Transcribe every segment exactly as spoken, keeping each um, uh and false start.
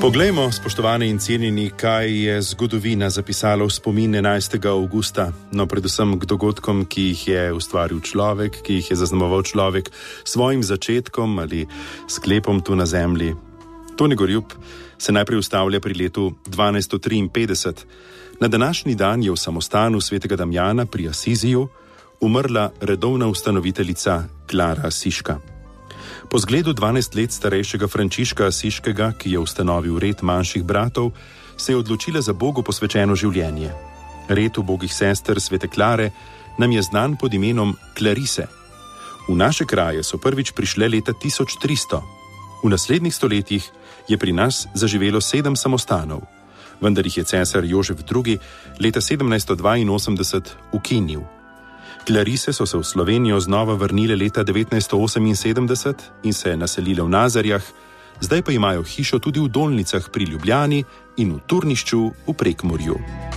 Poglejmo, spoštovani in cenjeni, kaj je zgodovina zapisala v spomin enajstega avgusta, no predvsem k dogodkom, ki jih je ustvaril človek, ki jih je zaznamoval človek svojim začetkom ali sklepom tu na zemlji. Toni Gorjup se najprej ustavlja pri letu dvanajsto triinpetdeset. Na današnji dan je v samostanu svetega Damjana pri Asiziju umrla redovna ustanoviteljica Klara Asiška. Po zgledu dvanajst let starejšega Frančiška Asiškega, ki je ustanovil red manjših bratov, se je odločila za Bogu posvečeno življenje. Red ubogih sester svete Klare nam je znan pod imenom Klarise. V naše kraje so prvič prišle leta tisoč tristo. V naslednjih stoletjih je pri nas zaživelo sedem samostanov, vendar jih je cesar Jožef drugi. leta sedemnajsto dvainosemdeset ukinil. Klarise so se v Slovenijo znova vrnile leta devetnajsto oseminsedemdeset in se naselile v Nazarjah, zdaj pa imajo hišo tudi v Dolnicah pri Ljubljani in v Turnišču v Prekmurju.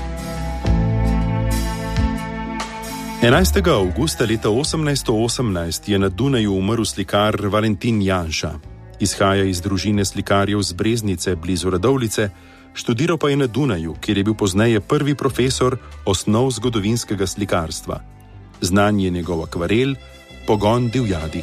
enajstega avgusta leta osemnajsto osemnajst je na Dunaju umrl slikar Valentin Janša. Izhaja iz družine slikarjev z Breznice blizu Radovljice, študiral pa je na Dunaju, kjer je bil pozneje prvi profesor osnov zgodovinskega slikarstva. Znan je njegov akvarel Pogon divjadi.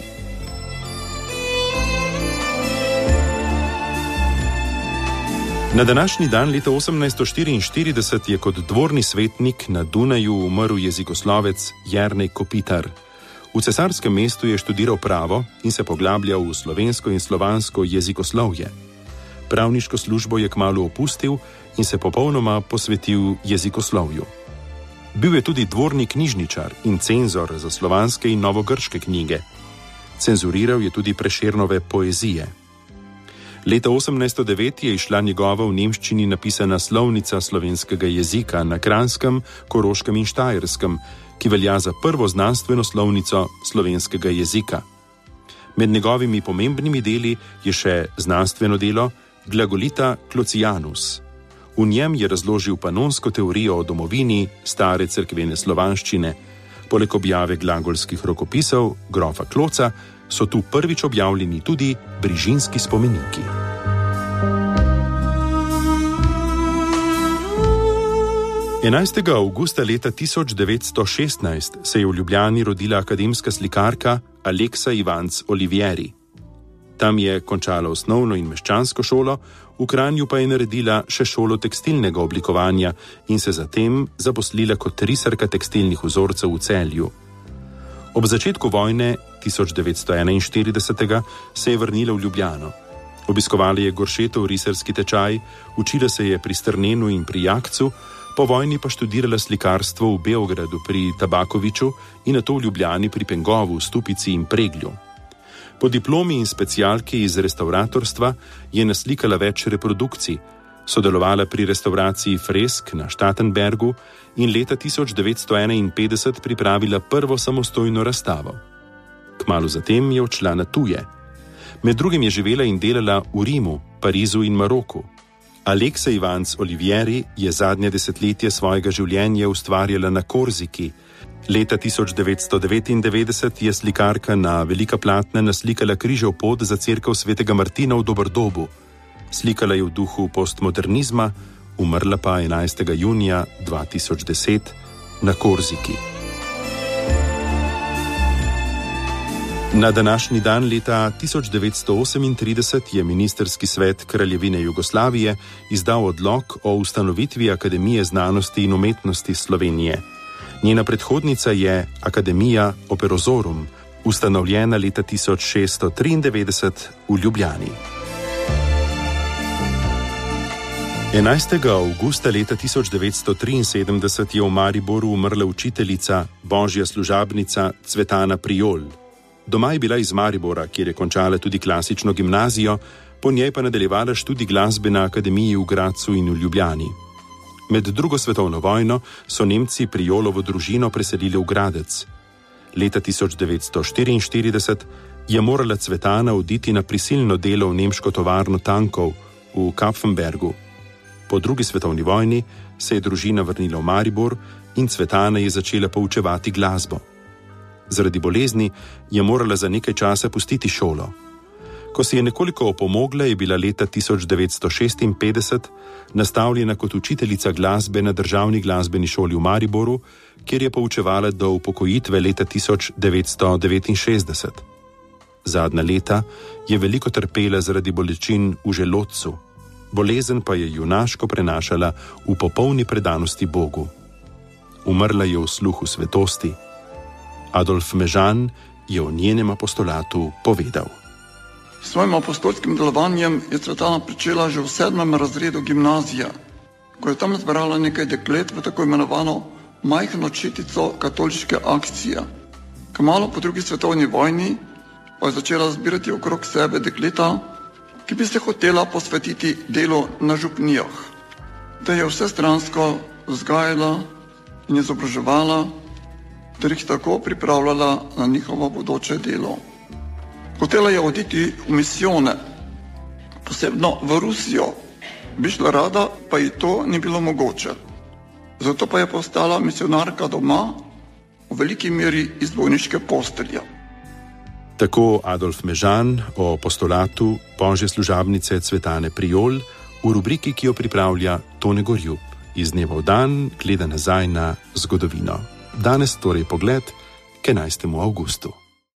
Na današnji dan leta osemnajsto štiriinštirideset je kot dvorni svetnik na Dunaju umrl jezikoslovec Jernej Kopitar. V cesarskem mestu je študiral pravo in se poglabljal v slovensko in slovansko jezikoslovje. Pravniško službo je kmalu opustil in se popolnoma posvetil jezikoslovju. Bil je tudi dvorni knjižničar in cenzor za slovanske in novogrške knjige. Cenzuriral je tudi Prešernove poezije. Leta osemnajsto devet je izšla njegova v nemščini napisana slovnica slovenskega jezika na Kranjskem, Koroškem in Štajerskem, ki velja za prvo znanstveno slovnico slovenskega jezika. Med njegovimi pomembnimi deli je še znanstveno delo Glagolita Klocijanus. V njem je razložil panonsko teorijo o domovini stare cerkvene slovanščine. Poleg objave glagolskih rokopisov grofa Kloca so tu prvič objavljeni tudi brižinski spomeniki. enajstega avgusta leta tisoč devetsto šestnajst se je v Ljubljani rodila akademska slikarka Aleksa Ivanc Olivieri. Tam je končala osnovno in meščansko šolo, v Kranju pa je naredila še šolo tekstilnega oblikovanja in se zatem zaposlila kot risarka tekstilnih vzorcev v Celju. Ob začetku vojne tisoč devetsto enainštirideset se je vrnila v Ljubljano. Obiskovala je Goršetov risarski tečaj, učila se je pri Strnenu in pri Jakcu, po vojni pa študirala slikarstvo v Beogradu pri Tabakoviču in nato v Ljubljani pri Pengovu, Stupici in Preglju. Po diplomi in specialki iz restauratorstva je naslikala več reprodukcij, sodelovala pri restauraciji fresk na Štatenbergu in leta tisoč devetsto enainpetdeset pripravila prvo samostojno razstavo. Kmalu zatem je odšla na tuje. Med drugim je živela in delala v Rimu, Parizu in Maroku. Aleksa Ivanc Olivieri je zadnje desetletje svojega življenja ustvarjala na Korziki. Leta tisoč devetsto devetindevetdeset je slikarka na velika platna naslikala križev pot za cerkev svetega Martina v Doberdobu. Slikala je v duhu postmodernizma, umrla pa enajstega junija dva tisoč deset na Korziki. Na današnji dan leta tisoč devetsto osemintrideset je ministrski svet Kraljevine Jugoslavije izdal odlok o ustanovitvi Akademije znanosti in umetnosti Slovenije. Njena predhodnica je Akademija Operozorum, ustanovljena leta tisoč šeststo triindevetdeset v Ljubljani. enajstega avgusta leta tisoč devetsto triinsedemdeset je v Mariboru umrla učiteljica, božja služabnica Cvetana Prijol. Doma je bila iz Maribora, kjer je končala tudi klasično gimnazijo, po njej pa nadaljevala študij glasbe na Akademiji v Gradcu in v Ljubljani. Med drugo svetovno vojno so Nemci Prijolovo družino preselili v Gradec. Leta tisoč devetsto štiriinštirideset je morala Cvetana oditi na prisilno delo v nemško tovarno tankov v Kapfenbergu. Po drugi svetovni vojni se je družina vrnila v Maribor in Cvetana je začela poučevati glasbo. Zaradi bolezni je morala za nekaj časa pustiti šolo. Ko si je nekoliko opomogla, je bila leta tisoč devetsto šestinpetdeset nastavljena kot učiteljica glasbe na Državni glasbeni šoli v Mariboru, kjer je poučevala do upokojitve leta tisoč devetsto devetinšestdeset. Zadnja leta je veliko trpela zaradi bolečin v želodcu, bolezen pa je junaško prenašala v popolni predanosti Bogu. Umrla je v sluhu svetosti. Adolf Mežan je o njenem apostolatu povedal. S svojim apostolskim delovanjem je Cvetana pričela že v sedmem razredu gimnazije, ko je tam zbrala nekaj deklet v tako imenovano majhno četico katoliške akcije. Kmalu po drugi svetovni vojni pa je začela zbirati okrog sebe dekleta, ki bi se hotela posvetiti delu na župnijah. Te je vsestransko vzgajala in izobraževala, ter jih tako pripravljala na njihovo bodoče delo. Hotela je oditi v misijone, posebno v Rusijo. Bi šla rada, pa ji to ni bilo mogoče. Zato pa je postala misionarka doma, v veliki meri iz bolniške postelje. Tako Adolf Mežan o apostolatu Božje služabnice Cvetane Prijol v rubriki, ki jo pripravlja Tone Gorjup. Iz dneva v dan gleda nazaj na zgodovino. Danes torej pogled k enajstemu avgustu.